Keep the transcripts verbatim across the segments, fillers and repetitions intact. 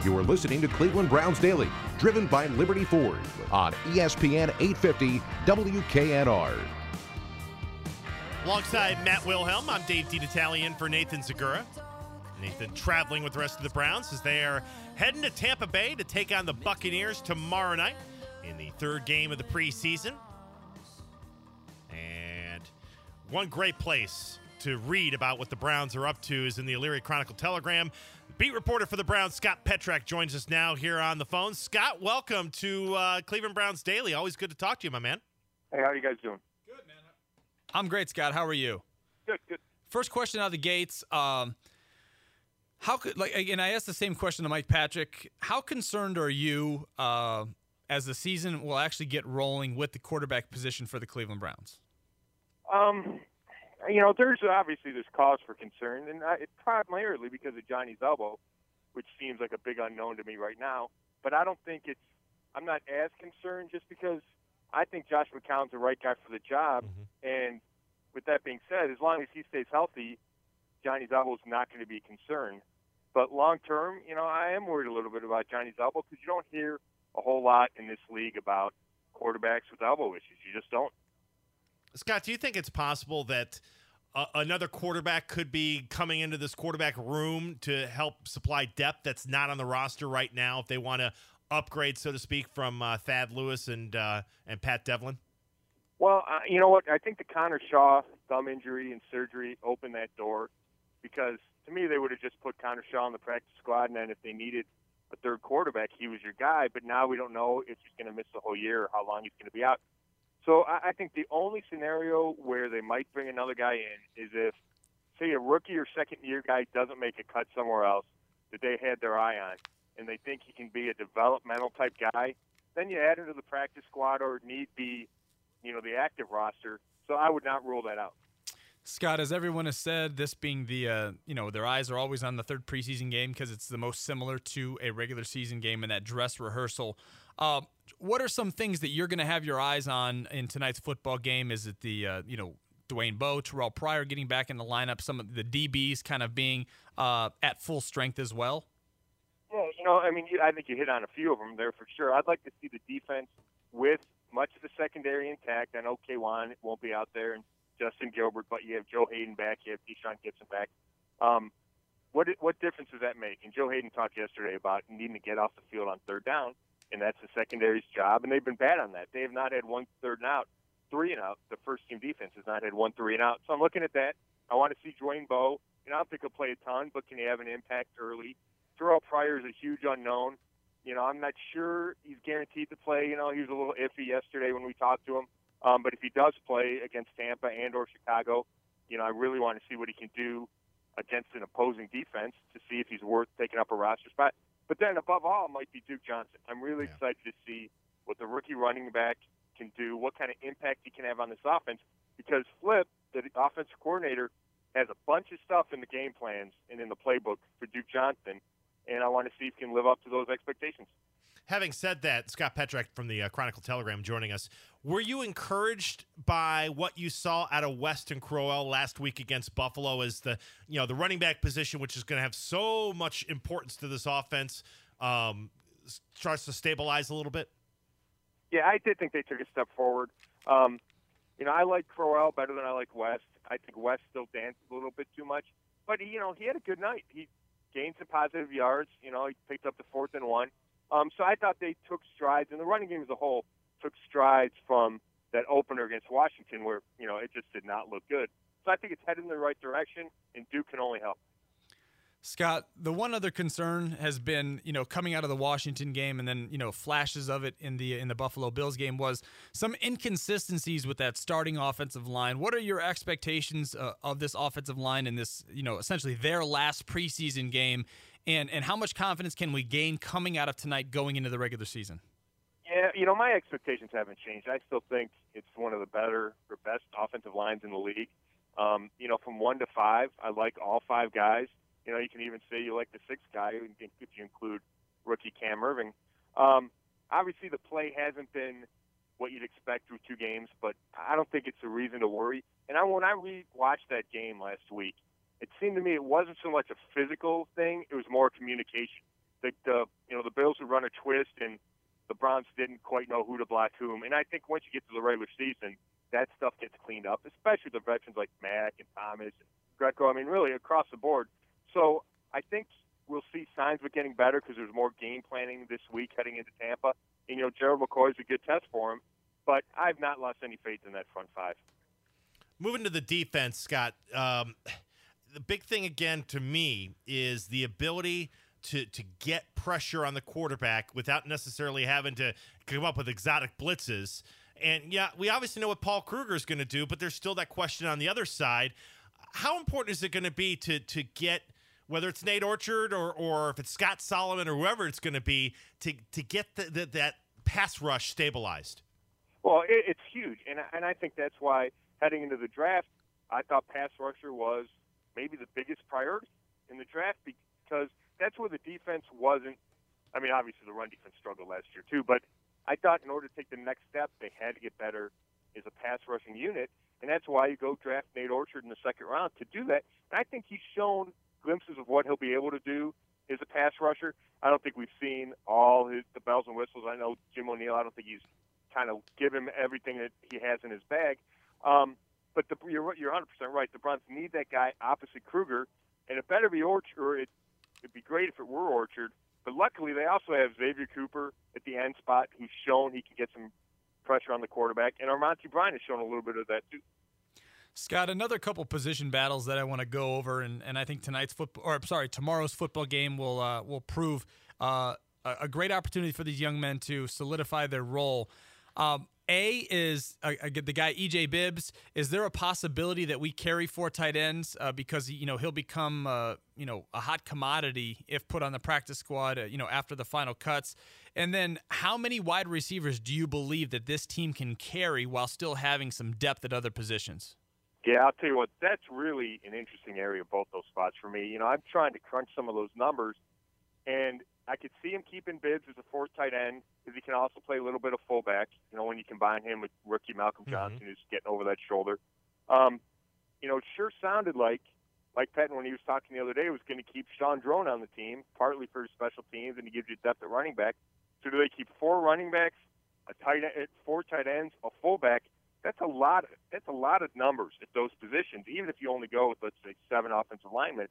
You are listening to Cleveland Browns Daily, driven by Liberty Ford on E S P N eight fifty W K N R. Alongside Matt Wilhelm, I'm Dave DiNatale for Nathan Zegura. Nathan traveling with the rest of the Browns as they are heading to Tampa Bay to take on the Buccaneers tomorrow night in the third game of the preseason. And one great place to read about what the Browns are up to is in the Elyria Chronicle-Telegram. Beat reporter for the Browns, Scott Petrak, joins us now here on the phone. Scott, welcome to uh, Cleveland Browns Daily. Always good to talk to you, my man. Hey, how are you guys doing? Good, man. I'm great, Scott. How are you? Good, good. First question out of the gates. Um, how could like and I asked the same question to Mike Patrick. How concerned are you uh, as the season will actually get rolling with the quarterback position for the Cleveland Browns? Um, you know, there's obviously there's cause for concern, and I, it's primarily because of Johnny's elbow, which seems like a big unknown to me right now. But I don't think it's. I'm not as concerned just because I think Josh McCown's the right guy for the job. Mm-hmm. And with that being said, as long as he stays healthy, Johnny's elbow is not going to be a concern. But long term, you know, I am worried a little bit about Johnny's elbow because you don't hear a whole lot in this league about quarterbacks with elbow issues. You just don't. Scott, do you think it's possible that uh, another quarterback could be coming into this quarterback room to help supply depth that's not on the roster right now if they want to upgrade, so to speak, from uh, Thad Lewis and uh, and Pat Devlin? Well, uh, you know what? I think the Connor Shaw thumb injury and surgery opened that door because, to me, they would have just put Connor Shaw on the practice squad, and then if they needed a third quarterback, he was your guy. But now we don't know if he's going to miss the whole year or how long he's going to be out. So I, I think the only scenario where they might bring another guy in is if, say, a rookie or second-year guy doesn't make a cut somewhere else that they had their eye on, and they think he can be a developmental type guy, then you add him to the practice squad or need be, you know, the active roster. So I would not rule that out. Scott, as everyone has said, this being the, uh, you know, their eyes are always on the third preseason game because it's the most similar to a regular season game in that dress rehearsal. Uh, what are some things that you're going to have your eyes on in tonight's football game? Is it the, uh, you know, Dwayne Bowe, Terrell Pryor getting back in the lineup, some of the D Bs kind of being uh, at full strength as well? Yeah, you know, I mean, you, I think you hit on a few of them there for sure. I'd like to see the defense with much of the secondary intact. I know K one won't be out there and Justin Gilbert, but you have Joe Hayden back, you have Deshaun Gibson back. Um, what what difference does that make? And Joe Hayden talked yesterday about needing to get off the field on third down, and that's the secondary's job, and they've been bad on that. They have not had one third and out, three and out. The first-team defense has not had one three and out. So I'm looking at that. I want to see Dwayne Bowe. You know, I don't think he'll play a ton, but can he have an impact early? Terrell Pryor is a huge unknown. You know, I'm not sure he's guaranteed to play. You know, he was a little iffy yesterday when we talked to him. Um, but if he does play against Tampa and or Chicago, you know, I really want to see what he can do against an opposing defense to see if he's worth taking up a roster spot. But then above all might be Duke Johnson. I'm really yeah. excited to see what the rookie running back can do, what kind of impact he can have on this offense, because Flip, the offensive coordinator, has a bunch of stuff in the game plans and in the playbook for Duke Johnson, and I want to see if he can live up to those expectations. Having said that, Scott Petrak from the uh, Chronicle-Telegram joining us, were you encouraged by what you saw out of Weston Crowell last week against Buffalo as the, you know, the running back position, which is going to have so much importance to this offense, um, starts to stabilize a little bit? Yeah, I did think they took a step forward. Um, you know, I like Crowell better than I like West. I think West still danced a little bit too much. But, he, you know, he had a good night. He gained some positive yards. You know, he picked up the fourth and one. Um, so I thought they took strides, and the running game as a whole took strides from that opener against Washington where, you know, it just did not look good. So I think it's headed in the right direction, and Duke can only help. Scott, the one other concern has been, you know, coming out of the Washington game and then, you know, flashes of it in the in the Buffalo Bills game was some inconsistencies with that starting offensive line. What are your expectations uh, of this offensive line in this, you know, essentially their last preseason game? And and how much confidence can we gain coming out of tonight going into the regular season? Yeah, you know, my expectations haven't changed. I still think it's one of the better or best offensive lines in the league. Um, you know, from one to five, I like all five guys. You know, you can even say you like the sixth guy if you include rookie Cam Irving. Um, obviously, the play hasn't been what you'd expect through two games, but I don't think it's a reason to worry. And I, when I re-watched that game last week, it seemed to me it wasn't so much a physical thing, it was more communication. the, the you know the Bills would run a twist and the Browns didn't quite know who to block whom. And I think once you get to the regular season, that stuff gets cleaned up, especially the veterans like Mack and Thomas and Greco. I mean, really across the board. So I think we'll see signs of it getting better because there's more game planning this week heading into Tampa. And, you know, Gerald McCoy is a good test for him, but I've not lost any faith in that front five. Moving to the defense, Scott, um, the big thing again to me is the ability to to get pressure on the quarterback without necessarily having to come up with exotic blitzes. And, yeah, we obviously know what Paul Kruger is going to do, but there's still that question on the other side. How important is it going to be to to get, whether it's Nate Orchard or or if it's Scott Solomon or whoever it's going to be, to to get the, the, that pass rush stabilized? Well, it, it's huge, and and I think that's why heading into the draft, I thought pass rusher was maybe the biggest priority in the draft because that's where the defense wasn't. I mean, obviously the run defense struggled last year too, but I thought in order to take the next step, they had to get better as a pass rushing unit, and that's why you go draft Nate Orchard in the second round to do that. And I think he's shown glimpses of what he'll be able to do as a pass rusher. I don't think we've seen all his, the bells and whistles. I know Jim O'Neill, I don't think he's kind of give him everything that he has in his bag. Um, but the, you're, you're one hundred percent right. The Browns need that guy opposite Kruger, and it better be Orchard. Or it, it'd be great if it were Orchard. But luckily, they also have Xavier Cooper at the end spot, who's shown he can get some pressure on the quarterback, and Armonte Bryant has shown a little bit of that too. Scott, another couple position battles that I want to go over, and, and I think tonight's football, or I'm sorry, tomorrow's football game will uh, will prove uh, a, a great opportunity for these young men to solidify their role. Um, A is uh, the guy E J Bibbs. Is there a possibility that we carry four tight ends uh, because you know he'll become uh, you know a hot commodity if put on the practice squad uh, you know after the final cuts? And then how many wide receivers do you believe that this team can carry while still having some depth at other positions? Yeah, I'll tell you what, that's really an interesting area, both those spots for me. You know, I'm trying to crunch some of those numbers, and I could see him keeping Bibbs as a fourth tight end because he can also play a little bit of fullback, you know, when you combine him with rookie Malcolm Johnson, mm-hmm. who's getting over that shoulder. Um, you know, it sure sounded like Mike Pettin, when he was talking the other day, was going to keep Sean Drone on the team, partly for his special teams, and he gives you depth at running back. So do they keep four running backs, a tight end, four tight ends, a fullback? That's a lot. Of, that's a lot of numbers at those positions, even if you only go with, let's say, seven offensive linemen.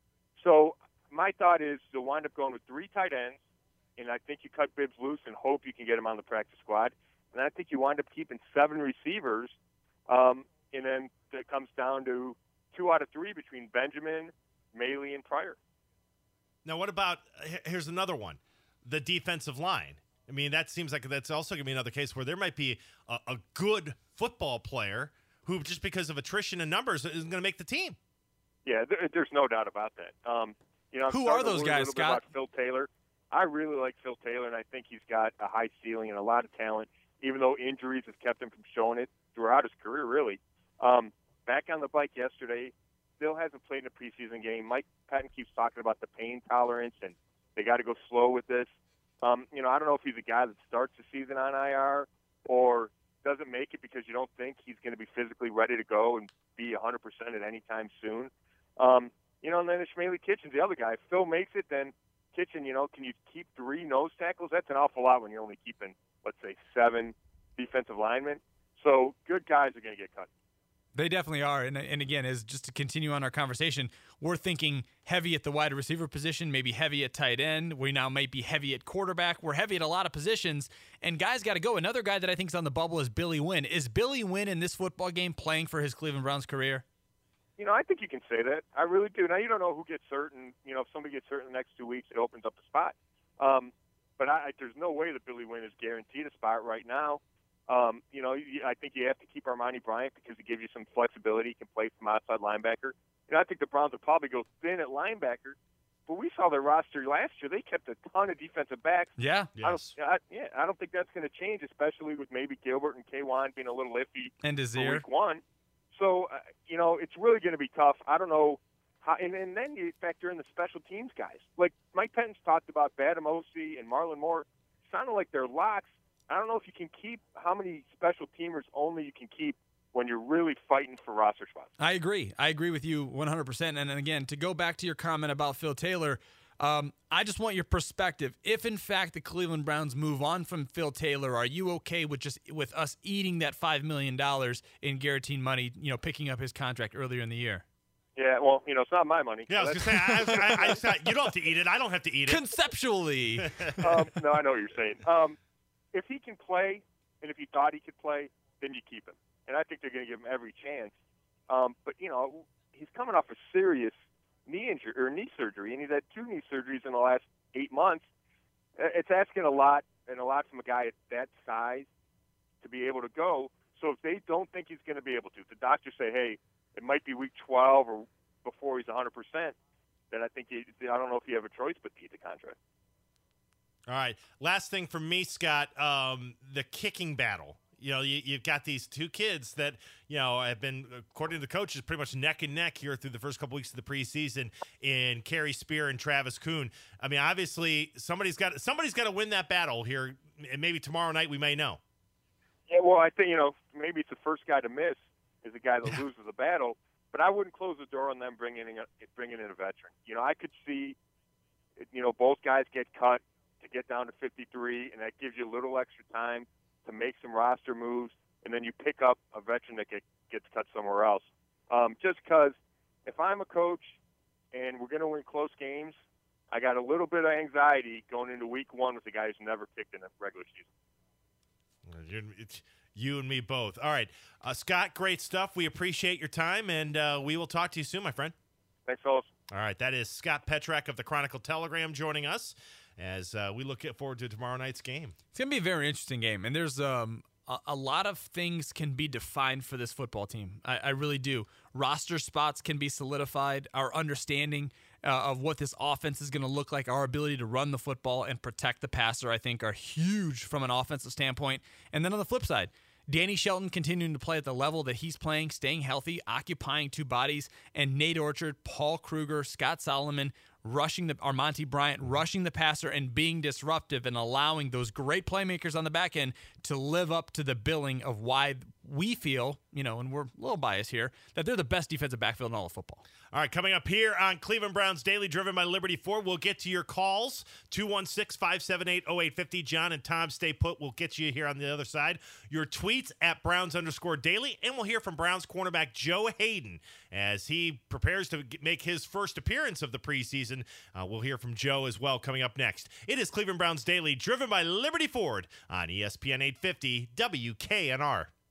So my thought is they'll wind up going with three tight ends, and I think you cut Bibbs loose and hope you can get him on the practice squad. And I think you wind up keeping seven receivers, um, and then it comes down to two out of three between Benjamin, Maley, and Pryor. Now, what about – here's another one, the defensive line. I mean, that seems like that's also going to be another case where there might be a, a good football player who, just because of attrition and numbers, isn't going to make the team. Yeah, there, there's no doubt about that. Um, you know, I'm who are those guys, Scott? Phil Taylor. I really like Phil Taylor, and I think he's got a high ceiling and a lot of talent, even though injuries have kept him from showing it throughout his career, really. Um, back on the bike yesterday, still hasn't played in a preseason game. Mike Patton keeps talking about the pain tolerance, and they got to go slow with this. Um, you know, I don't know if he's a guy that starts the season on I R or doesn't make it because you don't think he's going to be physically ready to go and be one hundred percent at any time soon. Um, you know, and then Ishmael Kitchen's the other guy. If Phil makes it, then Kitchen, you know, can you keep three nose tackles? That's an awful lot when you're only keeping, let's say, seven defensive linemen. So good guys are going to get cut. They definitely are. And, and again, as just to continue on our conversation, we're thinking heavy at the wide receiver position, maybe heavy at tight end. We now might be heavy at quarterback. We're heavy at a lot of positions, and guys got to go. Another guy that I think is on the bubble is Billy Wynn. Is Billy Wynn in this football game playing for his Cleveland Browns career? You know, I think you can say that. I really do. Now, you don't know who gets hurt, and, you know, if somebody gets hurt in the next two weeks, it opens up a spot. Um, but I, there's no way that Billy Wynn is guaranteed a spot right now. Um, you know, I think you have to keep Armonte Bryant because it gives you some flexibility. He can play some outside linebacker. You know, I think the Browns will probably go thin at linebacker, but we saw their roster last year. They kept a ton of defensive backs. Yeah, yes. I don't, I, yeah, I don't think that's going to change, especially with maybe Gilbert and K'Wan being a little iffy and Desir. for week one. So, uh, you know, it's really going to be tough. I don't know how, and, and then you factor in the special teams guys. Like Mike Pettin's talked about Badamosi and Marlon Moore. Sounded like they're locks. I don't know if you can keep how many special teamers only you can keep when you're really fighting for roster spots. I agree. I agree with you one hundred percent. And again, to go back to your comment about Phil Taylor, Um, I just want your perspective. If, in fact, the Cleveland Browns move on from Phil Taylor, are you okay with just with us eating that five million dollars in guaranteed money, you know, picking up his contract earlier in the year? Yeah, well, you know, it's not my money. Yeah, I was so going to say, I, I, I, I just, you don't have to eat it. I don't have to eat it. Conceptually. um, no, I know what you're saying. Um, if he can play, and if he thought he could play, then you keep him. And I think they're going to give him every chance. Um, but, you know, he's coming off a serious knee injury or knee surgery, and he's had two knee surgeries in the last eight months. It's asking a lot, and a lot from a guy at that size to be able to go. So if they don't think he's going to be able to, if the doctors say, hey, it might be week twelve or before he's one hundred percent, then I think you, I don't know if you have a choice but to eat the contract. All right. Last thing from me, Scott, um, the kicking battle. You know, you, you've got these two kids that, you know, have been, according to the coaches, pretty much neck and neck here through the first couple weeks of the preseason in Kerry Spear and Travis Kuhn. I mean, obviously, somebody's got somebody's got to win that battle here, and maybe tomorrow night we may know. Yeah, well, I think, you know, maybe it's the first guy to miss is the guy that loses the battle, but I wouldn't close the door on them bringing in a, bringing in a veteran. You know, I could see, you know, both guys get cut to get down to fifty-three, and that gives you a little extra time to make some roster moves, and then you pick up a veteran that get, gets cut somewhere else. Um, just because if I'm a coach and we're going to win close games, I got a little bit of anxiety going into week one with the guy who's never kicked in a regular season. It's you and me both. All right. Uh, Scott, great stuff. We appreciate your time, and uh, we will talk to you soon, my friend. Thanks, fellas. All right. That is Scott Petrak of the Chronicle Telegram joining us as uh, we look forward to tomorrow night's game. It's going to be a very interesting game, and there's um, a, a lot of things can be defined for this football team. I, I really do. Roster spots can be solidified. Our understanding uh, of what this offense is going to look like, our ability to run the football and protect the passer, I think, are huge from an offensive standpoint. And then on the flip side, Danny Shelton continuing to play at the level that he's playing, staying healthy, occupying two bodies, and Nate Orchard, Paul Kruger, Scott Solomon, rushing the Armonte Bryant, rushing the passer and being disruptive and allowing those great playmakers on the back end to live up to the billing of why we feel, you know, and we're a little biased here, that they're the best defensive backfield in all of football. All right, coming up here on Cleveland Browns Daily, driven by Liberty Ford, we'll get to your calls, two one six, five seven eight, oh eight five oh. John and Tom, stay put. We'll get you here on the other side. Your tweets at Browns underscore daily, and we'll hear from Browns cornerback Joe Hayden as he prepares to make his first appearance of the preseason. Uh, we'll hear from Joe as well coming up next. It is Cleveland Browns Daily, driven by Liberty Ford on E S P N eight fifty W K N R.